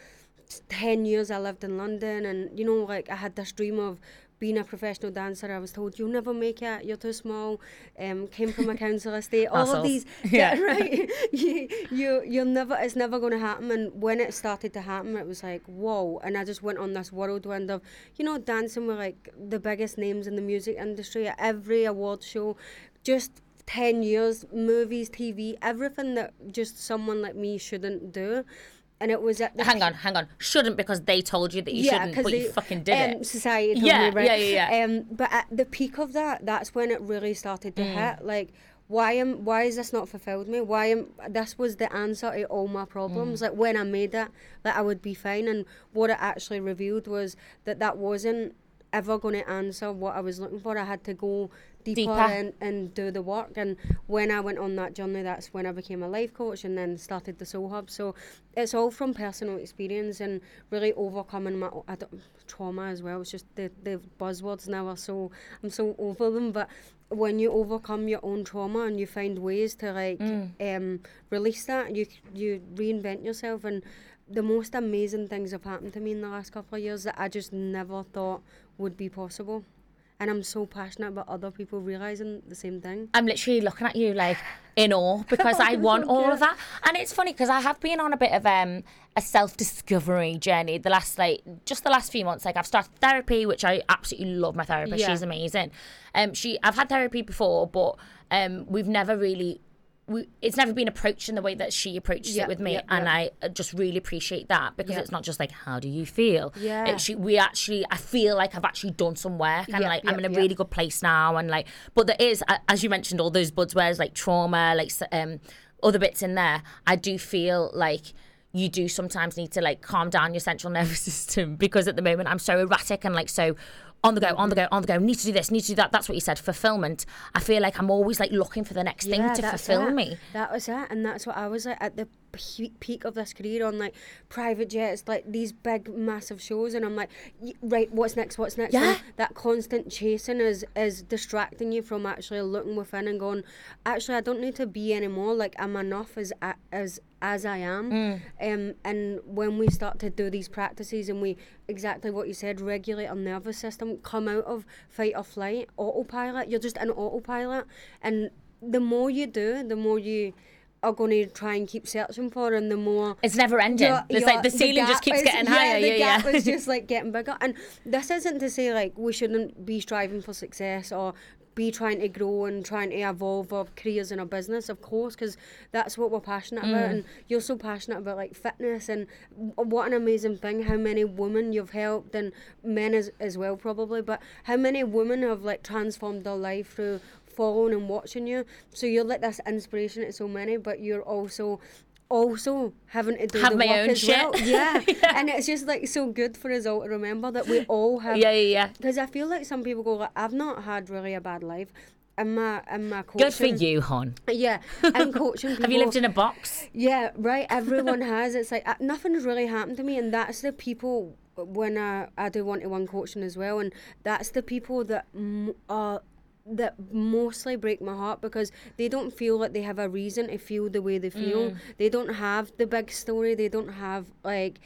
ten years I lived in London, and you know, like I had this dream of being a professional dancer. I was told, you'll never make it, you're too small, um, came from a council estate, all of these, yeah. yeah, right, you, you, you're never, it's never going to happen. And when it started to happen, it was like, whoa. And I just went on this whirlwind of, you know, dancing with like the biggest names in the music industry at every award show, just ten years, movies, T V, everything that just someone like me shouldn't do. And it was at the hang on, hang on. Shouldn't because they told you that you yeah, shouldn't, but they, you fucking did um, it. Society told yeah, me, right? Yeah, yeah, yeah. Um, but at the peak of that, that's when it really started to Mm. hit. Like, why am why is this not fulfilled me? Why am this was the answer to all my problems? Mm. Like when I made it, that I would be fine. And what it actually revealed was that that wasn't ever going to answer what I was looking for. I had to go deeper, Deeper. And, and do the work. And when I went on that journey, that's when I became a life coach and then started the Soul Hub. So it's all from personal experience and really overcoming my I don't, trauma as well. It's just the, the buzzwords now are so, I'm so over them. But when you overcome your own trauma and you find ways to like Mm. um, release that, you you reinvent yourself. And the most amazing things have happened to me in the last couple of years that I just never thought would be possible. And I'm so passionate about other people realising the same thing. I'm literally looking at you like in awe because I want all of that. And it's funny because I have been on a bit of um, a self-discovery journey the last, like, just the last few months. Like, I've started therapy, which I absolutely love my therapist. Yeah. She's amazing. Um, she, I've had therapy before, but um, we've never really... We, it's never been approached in the way that she approaches Yep, it with me, yep, and yep. I just really appreciate that because Yep. it's not just like, how do you feel? Yeah. It, she, we actually, I feel like I've actually done some work, and Yep, like I'm yep, in a yep. really good place now, and like, but there is, a- as you mentioned, all those buzzwords like trauma, like s- um, other bits in there. I do feel like you do sometimes need to like calm down your central nervous system because at the moment I'm so erratic and like so on the go, on the go, on the go, need to do this, need to do that. That's what you said, fulfillment. I feel like I'm always like looking for the next Yeah, thing to that's fulfill it. me. That was it, and that's what I was like at the pe- peak of this career on like private jets, like these big massive shows, and I'm like, y- right, what's next? What's next? Yeah. And that constant chasing is is distracting you from actually looking within and going, actually, I don't need to be anymore. Like I'm enough as as as I am. Mm. Um, and when we start to do these practices and we exactly what you said, regulate our nervous system, come out of fight or flight, autopilot. You're just an autopilot, and the more you do, the more you are going to try and keep searching for, and the more it's never ending. You're, It's you're, like the ceiling just gap keeps is, getting yeah, higher. The Yeah, gap yeah. is just like getting bigger. And this isn't to say like we shouldn't be striving for success or be trying to grow and trying to evolve our careers in our business, of course, because that's what we're passionate about. Mm. And you're so passionate about like fitness, and w- what an amazing thing how many women you've helped, and men as, as well probably, but how many women have like transformed their life through following and watching you. So you're like this inspiration to so many, but you're also also having to do Have the my work own as shit. well. Yeah. And it's just like so good for us all to remember that we all have. Yeah, yeah, yeah. Because I feel like some people go like, I've not had really a bad life. In my, in my coaching. Good for you, hon. Yeah, I'm coaching people. Have you lived in a box? Yeah, right. Everyone has. It's like uh, nothing's really happened to me, and that's the people when I, I do one-to-one coaching as well, and that's the people that m- are that mostly break my heart because they don't feel like they have a reason to feel the way they feel. Mm. They don't have the big story. They don't have like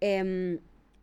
um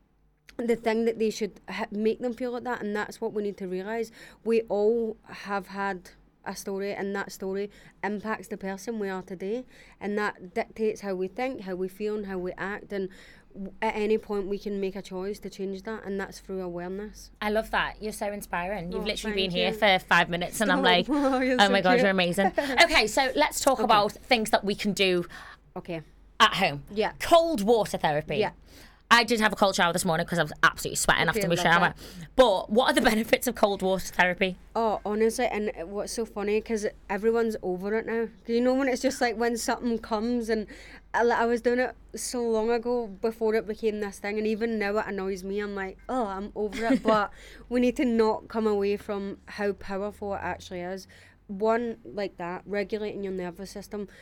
the thing that they should ha- make them feel like that, and that's what we need to realise. We all have had a story, and that story impacts the person we are today, and that dictates how we think, how we feel, and how we act, and w- at any point we can make a choice to change that, and that's through awareness. I love that. You're so inspiring. You've Oh, literally thank been here you. for five minutes and I'm Stop. like, Oh, you're oh so my God, cute. you're amazing. Okay, so let's talk Okay. about things that we can do Okay. at home. Yeah. Cold water therapy. Yeah. I did have a cold shower this morning because I was absolutely sweating Okay, after my love shower. that. But what are the benefits of cold water therapy? Oh, honestly, and what's so funny, because everyone's over it now. You know when it's just like when something comes, and I, I was doing it so long ago before it became this thing, and even now it annoys me. I'm like, oh, I'm over it. But we need to not come away from how powerful it actually is. One, like that, regulating your nervous system.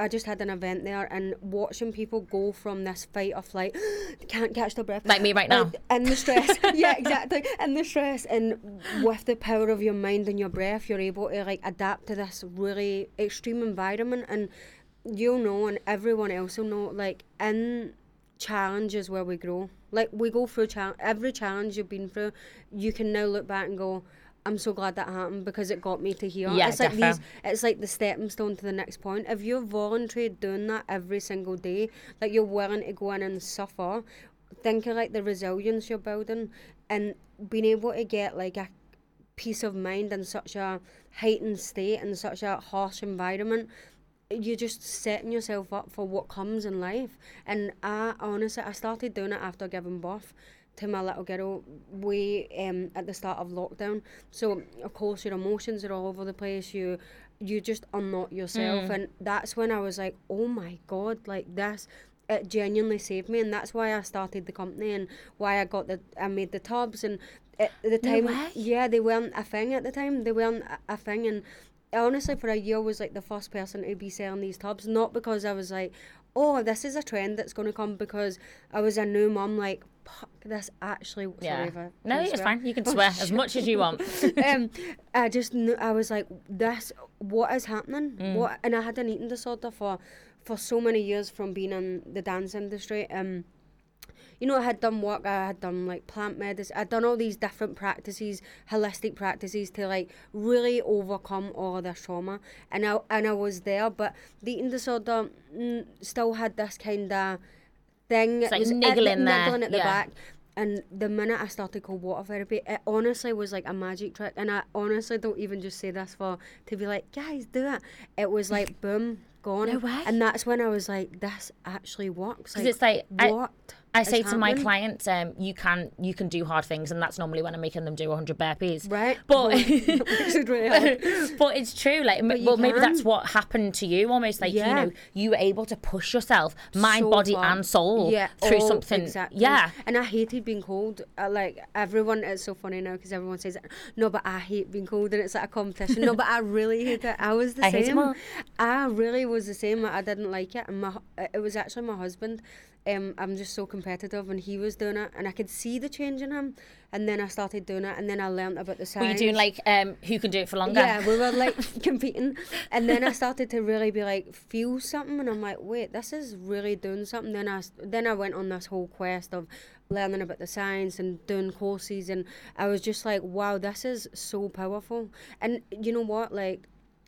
I just had an event there, and watching people go from this fight or flight, they can't catch their breath. Like me right now. And the stress. Yeah, exactly. And the stress. And with the power of your mind and your breath, you're able to like adapt to this really extreme environment. And you'll know, and everyone else will know, like in challenge is where we grow. Like we go through challenge, every challenge you've been through, you can now look back and go, I'm so glad that happened because it got me to here. Yeah, it's like defo. these, it's like the stepping stone to the next point. If you're voluntary doing that every single day, like you're willing to go in and suffer, think of like the resilience you're building and being able to get like a peace of mind in such a heightened state and such a harsh environment. You're just setting yourself up for what comes in life. And I honestly, I started doing it after giving birth to my little girl way um, at the start of lockdown. So of course your emotions are all over the place. You you just are not yourself. Mm. And that's when I was like, oh my God, like this, it genuinely saved me. And that's why I started the company and why I got the, I made the tubs. And at the time, No way. yeah, they weren't a thing at the time. They weren't a, a thing. And honestly, for a year, was like the first person to be selling these tubs. Not because I was like, oh, this is a trend that's going to come, because I was a new mum, like, fuck, this actually, Yeah. sorry if I No, can it's swear. fine. You can Oh, swear as shit. much as you want. um, I just knew, I was like, this, what is happening? Mm. What? And I had an eating disorder for, for so many years from being in the dance industry. Um, you know, I had done work, I had done like plant medicine, I'd done all these different practices, holistic practices to like really overcome all of this trauma. And I, and I was there, but the eating disorder mm, still had this kind of thing. It's it like was at niggling the, there, niggling at the yeah. back. And the minute I started cold water therapy, it honestly was like a magic trick. And I honestly don't even just say this for to be like, guys, do it. It was like, boom, gone. No way. And that's when I was like, this actually works. Because it's like, I- what? I is say to my happening? clients, um, you can you can do hard things, and that's normally when I'm making them do one hundred burpees. Right. But Which is really hard. but it's true. Like, But you well, maybe that's can. what happened to you. Almost like Yeah. you know, you were able to push yourself, mind, So body, far. and soul yeah, through all- something. Exactly. Yeah. And I hated being cold. I, like everyone, it's so funny now because everyone says, "No, but I hate being cold," and it's like a competition. No, but I really hate it. I was the I same. hate it more. I really was the same. I didn't like it, and my hu- it was actually my husband. Um, I'm just so competitive, and he was doing it, and I could see the change in him. And then I started doing it, and then I learned about the science. Were you doing like um, who can do it for longer? Yeah, we were like competing, and then I started to really be like feel something, and I'm like, wait, this is really doing something. Then I s- then I went on this whole quest of learning about the science and doing courses, and I was just like, wow, this is so powerful. And you know what, like,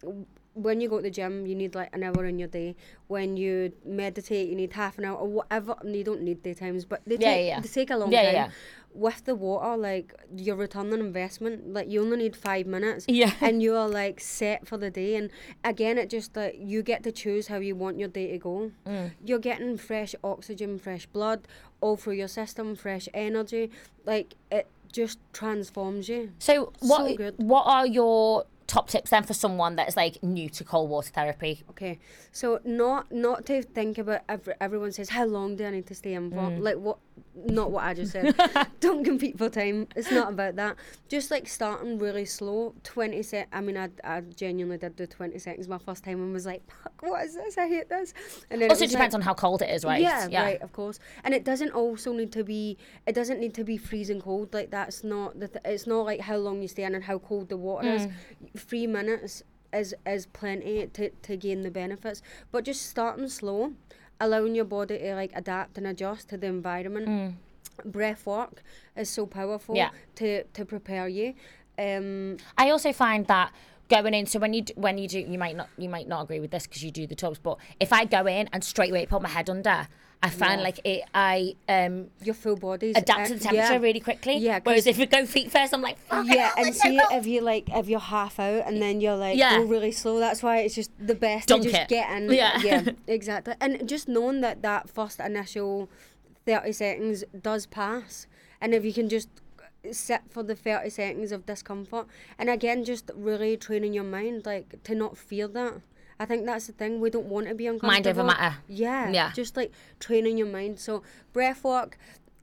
when you go to the gym, you need like an hour in your day. When you meditate, you need half an hour or whatever. And you don't need daytimes, but they Yeah, take yeah, yeah. they take a long Yeah, yeah, time. yeah. With the water, like your return on investment, like you only need five minutes, Yeah. and you are like set for the day. And again, it just like you get to choose how you want your day to go. Mm. You're getting fresh oxygen, fresh blood, all through your system, fresh energy. Like it just transforms you. So what So good. what are your top tips then for someone that's like new to cold water therapy? Okay, so not not to think about every, everyone says how long do I need to stay in for? Mm. Like what? Not what I just said. Don't compete for time. It's not about that. Just like starting really slow. Twenty sec. I mean, I I genuinely did do twenty seconds my first time and was like, fuck, what is this? I hate this. And then Also, it was depends like- on how cold it is, right? Yeah, Yeah. right, of course. And it doesn't also need to be. It doesn't need to be freezing cold. Like that's not the. Th- it's not like how long you stay in and how cold the water is. Three minutes is is plenty to to gain the benefits. But just starting slow, allowing your body to like adapt and adjust to the environment. Mm. Breath work is so powerful Yeah. to to prepare you. Um, I also find that going in, so when you d- when you do, you might not you might not agree with this because you do the tubs, but if I go in and straight away put my head under, I find Yeah. like it I um your full body's adapt to uh, the temperature yeah. really quickly. Yeah, 'cause- Whereas if we go feet first, I'm like, fuck yeah, hell, and it's so see cold. if you like if you're half out and then you're like Yeah. go really slow. That's why it's just the best Dunk to just it. get in. Yeah. yeah, exactly. And just knowing that that first initial thirty seconds does pass, and if you can just sit for the thirty seconds of discomfort, and again, just really training your mind like to not feel that. I think that's the thing. We don't want to be uncomfortable. Mind over matter. Yeah. Yeah. Just like training your mind. So breath work,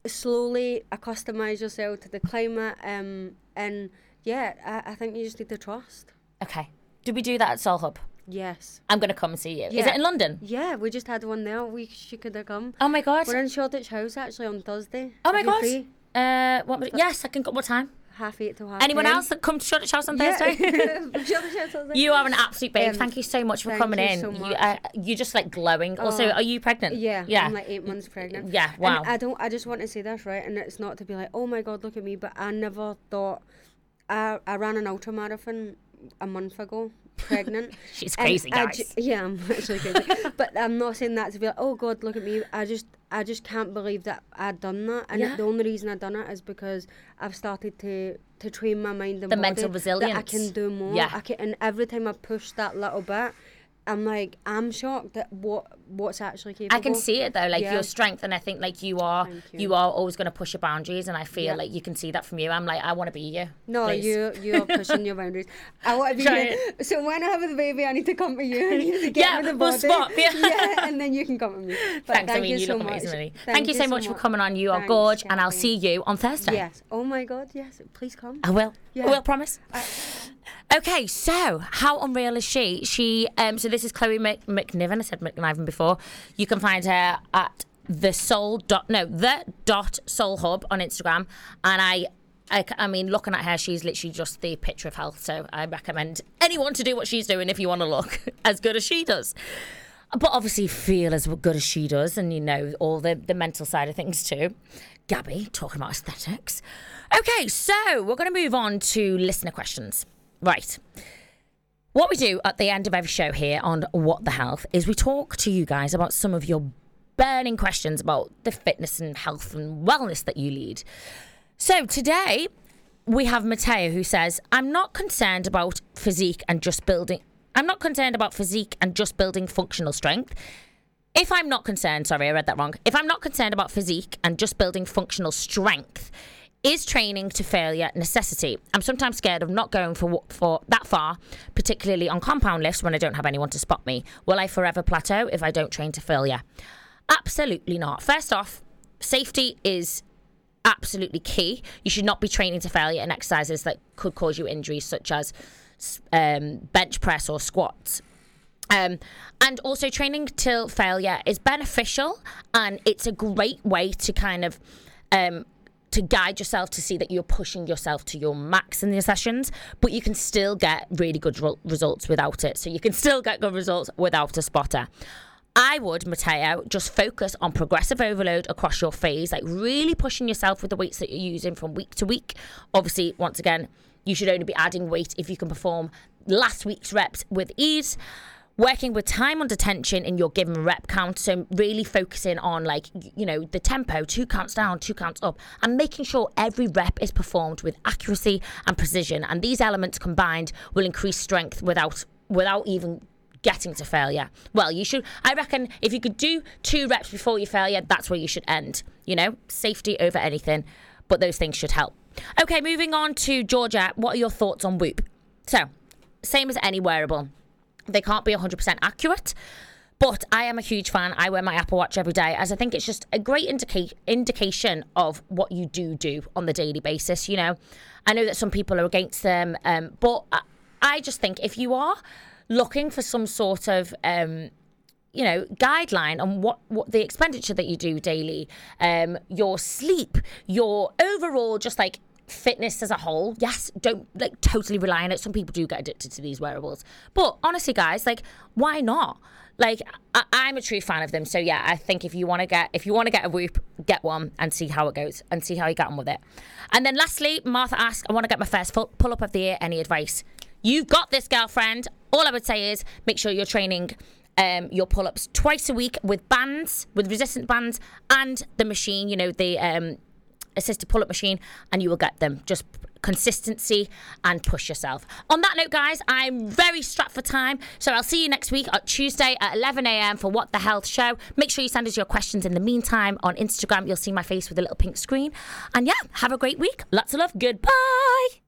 slowly accustomize yourself to the climate. Um, and yeah, I, I think you just need to trust. Okay. Do we do that at Soul Hub? Yes. I'm going to come and see you. Yeah. Is it in London? Yeah, we just had one there. We she could have come. Oh my god. We're in Shoreditch House actually on Thursday. Oh my Are you god. free? Uh, what? was- Yes, I can go. What time? Half eight to half. Anyone ten. else that come to Shoreditch House on Yeah. Thursday? Shoreditch House Thursday. You are an absolute babe. Um, Thank you so much for thank coming you in. so You, much. uh, you're just like glowing. Also, Oh. are you pregnant? Yeah, Yeah. I'm like eight months pregnant. Yeah, wow. And I don't. I just want to say this, right? And it's not to be like, oh my god, look at me. But I never thought. I I ran an ultra marathon a month ago, pregnant. She's And crazy, I guys. ju- yeah, I'm actually crazy. But I'm not saying that to be like, oh god, look at me. I just I just can't believe that I'd done that. And Yeah. the only reason I've done it is because I've started to to train my mind and The body mental that I resilience. can do more. Yeah. I can, and every time I push that little bit, I'm like, I'm shocked at what what's actually capable. I can see it though, like Yeah. your strength, and I think like you are, Thank you. you. are always going to push your boundaries, and I feel Yeah. like you can see that from you. I'm like, I want to be you. No, please. you you're pushing your boundaries. I want to be Try you. So when I have a baby, I need to come to you. I need to get Yeah, me the we'll body. swap, yeah. yeah, and then you can come to me. But Thanks, thank I mean, you, you so look much. amazing, really. Thank, you so much for much. coming on. You are Thanks, gorge, and I'll Gabby. see you on Thursday. Yes. Oh my God. Yes. Please come. I will. Yeah. I will, promise. Okay, so how unreal is she? She, um, so this is Chloe Mc- McNiven. I said McNiven before. You can find her at the soul dot no the dot soul hub on Instagram, and I. I, I mean, looking at her, she's literally just the picture of health. So I recommend anyone to do what she's doing if you want to look as good as she does. But obviously feel as good as she does, and you know, all the, the mental side of things too. Gabby, talking about aesthetics. Okay, so we're going to move on to listener questions. Right. What we do at the end of every show here on What the Health is we talk to you guys about some of your burning questions about the fitness and health and wellness that you lead. So today we have Mateo who says, I'm not concerned about physique and just building... I'm not concerned about physique and just building functional strength. If I'm not concerned, sorry, I read that wrong. If I'm not concerned about physique and just building functional strength, is training to failure necessity? I'm sometimes scared of not going for for that far, particularly on compound lifts when I don't have anyone to spot me. Will I forever plateau if I don't train to failure? Absolutely not. First off, safety is absolutely key. You should not be training to failure in exercises that could cause you injuries, such as um, bench press or squats. Um, and also training till failure is beneficial, and it's a great way to kind of um, to guide yourself to see that you're pushing yourself to your max in your sessions, but you can still get really good re- results without it. So you can still get good results without a spotter. I would, Mateo, just focus on progressive overload across your phase, like really pushing yourself with the weights that you're using from week to week. Obviously, once again, you should only be adding weight if you can perform last week's reps with ease. Working with time under tension in your given rep count, so really focusing on, like, you know, the tempo, two counts down, two counts up, and making sure every rep is performed with accuracy and precision. And these elements combined will increase strength without without even getting to failure. Well, you should, I reckon, if you could do two reps before your failure, that's where you should end. You know, safety over anything, but those things should help. Okay, moving on to Georgia. What are your thoughts on Whoop? So, same as any wearable. They can't be one hundred percent accurate, but I am a huge fan. I wear my Apple Watch every day, as I think it's just a great indica- indication of what you do do on the daily basis. You know, I know that some people are against them, um, but I, I just think if you are looking for some sort of, um, you know, guideline on what, what the expenditure that you do daily, um, your sleep, your overall just like fitness as a whole, yes, don't like totally rely on it. Some people do get addicted to these wearables, but honestly, guys, like, why not? Like, I- I'm a true fan of them. So yeah, I think if you want to get if you want to get a Whoop, get one and see how it goes and see how you get on with it. And then lastly, Martha asked, I want to get my first full pull up of the year. Any advice? You've got this, girlfriend. All I would say is make sure you're training um, your pull-ups twice a week with bands, with resistant bands, and the machine, you know, the um, assisted pull-up machine, and you will get them. Just consistency and push yourself. On that note, guys, I'm very strapped for time, so I'll see you next week on Tuesday at eleven a.m. for What the Health Show. Make sure you send us your questions in the meantime on Instagram. You'll see my face with a little pink screen. And yeah, have a great week. Lots of love. Goodbye.